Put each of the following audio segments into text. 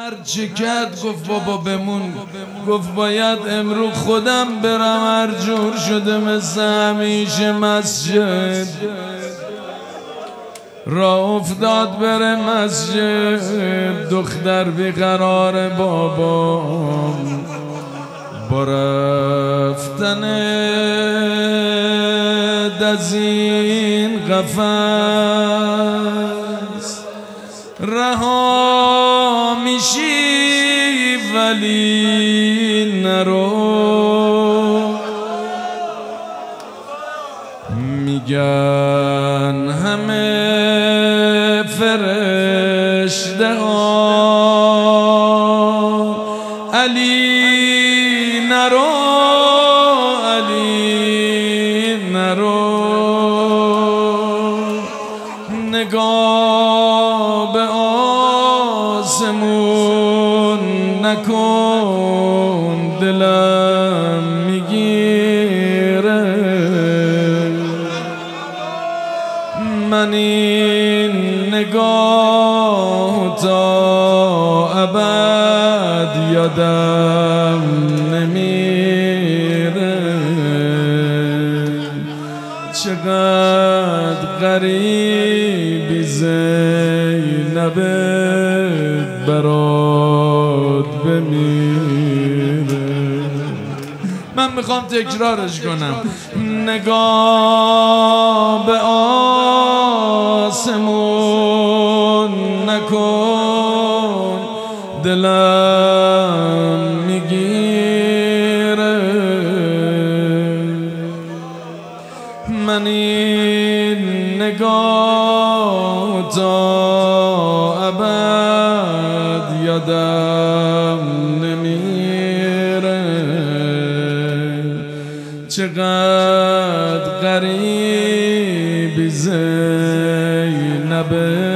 هرچی کرد گفت بابا بمون. گفت باید امرو خودم برم، هر جور شده مثل همیشه مسجد. راه افتاد بره مسجد، دختر بیقرار بابام با رفتن از این قفس رها میشی ولی نرو. میگن همه فرشته ها علی نرو، علی نرو. نگاه به آسمون نکن، دلم میگیره. من این نگاه تا ابد یادم نمیره. چقدر غریبی زینب برات بمیره. من میخوام تکرارش کنم. نگاه به آسمون نکن، دلم میگیره. من این نگاه تا ابد یادم نمیره. چقدر غریبی زینب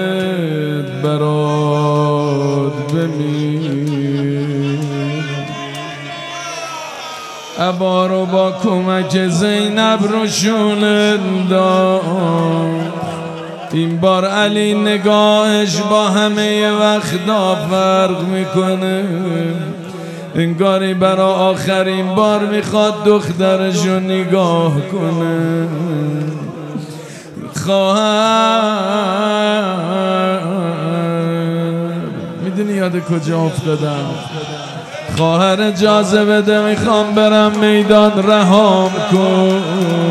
برات بمیره. عبا رو با کمک زینب روشون داد. این بار علی نگاهش با همه وقتا فرق میکنه. انگاری برا آخرین بار میخواد دخترشو نگاه کنه. خواهر میدونی یاد کجا افتادم؟ خواهر اجازه بده میخوام برم میدان، رهام کن.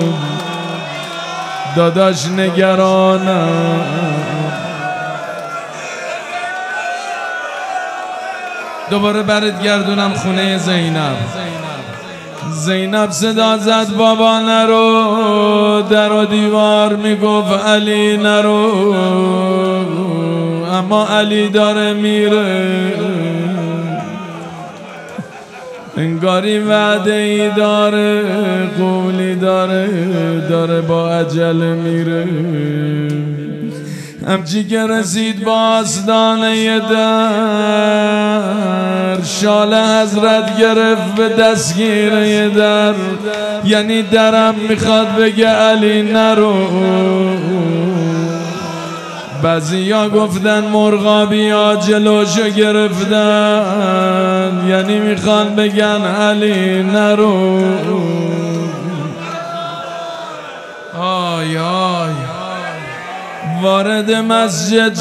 داداش نگرانم. دوباره برات گردونم خونه زینب. زینب صدا زد بابا نرو، در و دیوار میگفت علی نرو، اما علی داره میره. انگاری وعده ای داره، قولی داره با عجل میره. همچی که رسید با آستانه در، شال حضرت گرفت به دستگیره در. یعنی درم میخواد بگه علی نرو. بعضیا گفتن مرغابی ها جلوشو گرفتن، یعنی میخوان بگن علی نرو. آی آی وارد مسجد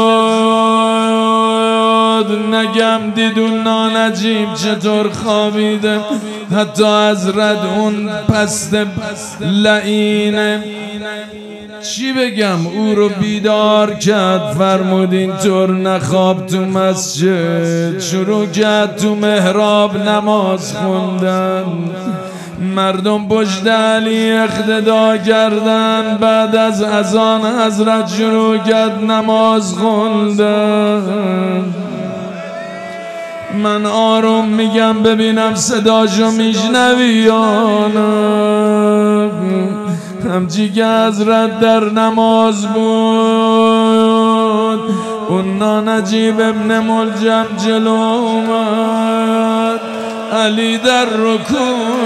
شد، نگم دیدون نانجیب چطور خوابیده. حتی حضرت اون پست لعینه، چی بگم، او رو بیدار کرد. فرمود اینطور نخواب تو مسجد. شروع کرد تو محراب نماز خوندن. مردم پشت علی اقتدا کردن. بعد از اذان حضرت شروع کرد نماز خوندن. من آروم میگم ببینم صداشو میشنوی یا نه. همچی که حضرت در نماز بود، اون نانجیب ابن ملجم جلو اومد. علی در رکوع،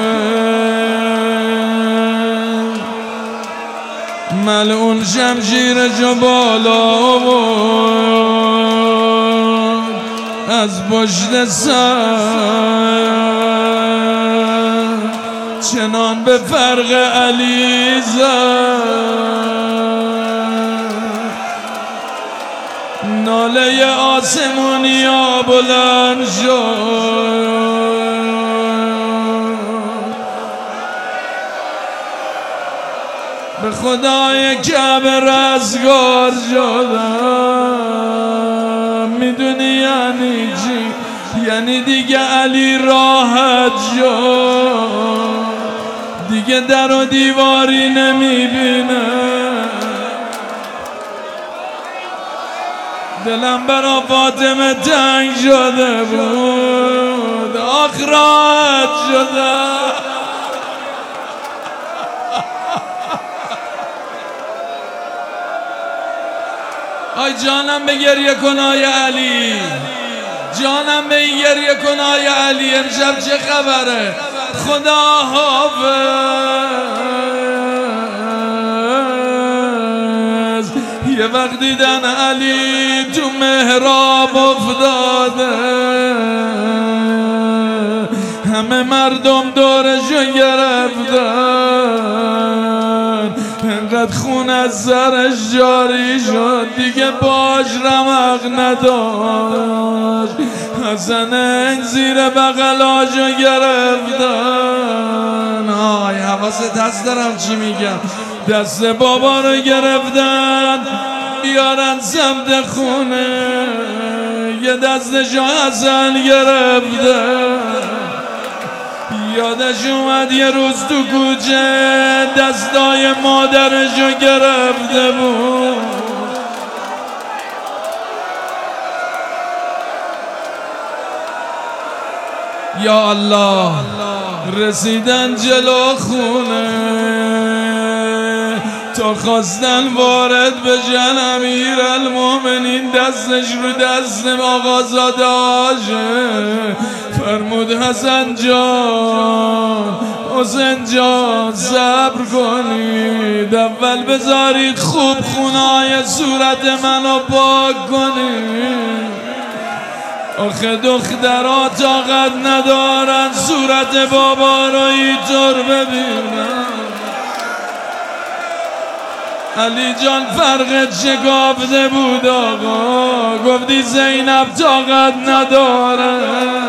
ملعون شمشیرشو بالا بود. از پشت سر چنان به فرق علی زد ناله آسمونیا بلند شد به خدای کعبه رستگار شدم میدونی یعنی چی؟ یعنی دیگه علی راحت شد دیگه در و دیواری نمیبینه دلم برا فاطمه تنگ شده بود آخ راحت شده آی جانم به گریه کن آی علی جانم به این گریه کن آی علی امشب چه خبره خدا حافظ یه وقت دیدن علی تو محراب افتاده همه مردم دورشو گرفتن انقدر خون از سرش جاری شد دیگه باش رمق نداشت حسنک زیر بغلاشو گرفتن آی حواست هست دارم چی میگم دست بابا رو گرفتن بیارن سمت خونه یه دستشو حسن گرفتن یادش اومد یه روز تو کوچه دستای مادرشو گرفته بود یا الله رسیدن جلو خونه تا خواستن وارد بشن امیرالمومنین دستش رو دست آقازاده آشه فرمود حسن جان حسین جان صبر کنید اول بذارید خوب خونای صورت منو پاک کنید آخه دخترها طاقت ندارن صورت بابا رو اینطور ببینن علی جان فرقت شکافته بود آقا گفتی زینب طاقت نداره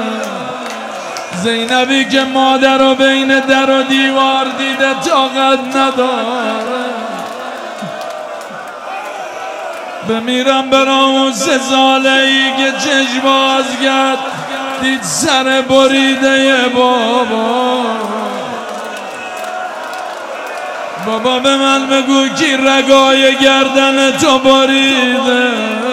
زینبی که مادر رو بین در و دیوار دیده طاقت نداره بمیرم برام اون 3 ساله ای که چشم باز کرد دید سر بریده بابا بابا به من بگو کی رگای گردن تو بریده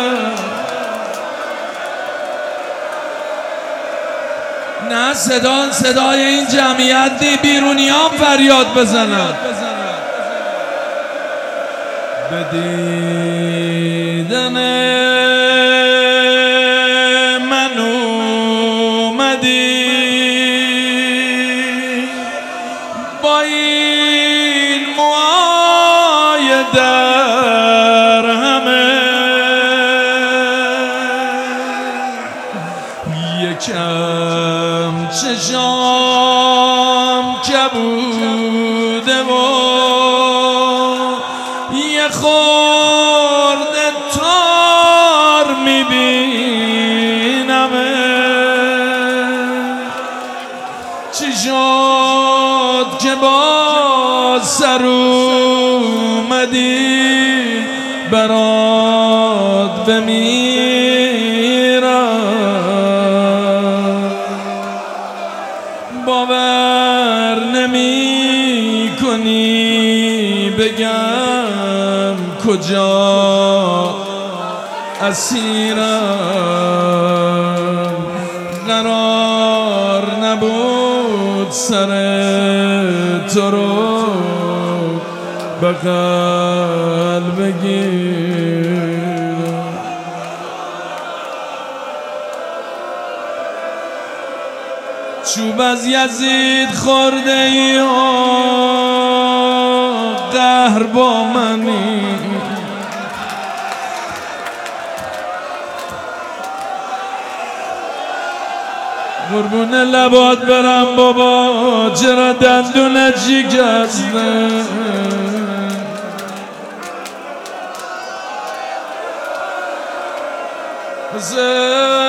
نه صدای این جمعیت دی بیرونیان فریاد بزنن به دیدن من اومدی با این موهای در همه یکم چشام کبوده و یه خورده تار میبینم چی شد که با سر اومدی برات بمیرم باور نمی کنی بگم کجا اسیرم قرار نبود سر تو رو بغل بگیرم چوب از یزید خورده ای قهر با منی قربون لبات برم بابا چرا دندون شکسته حسین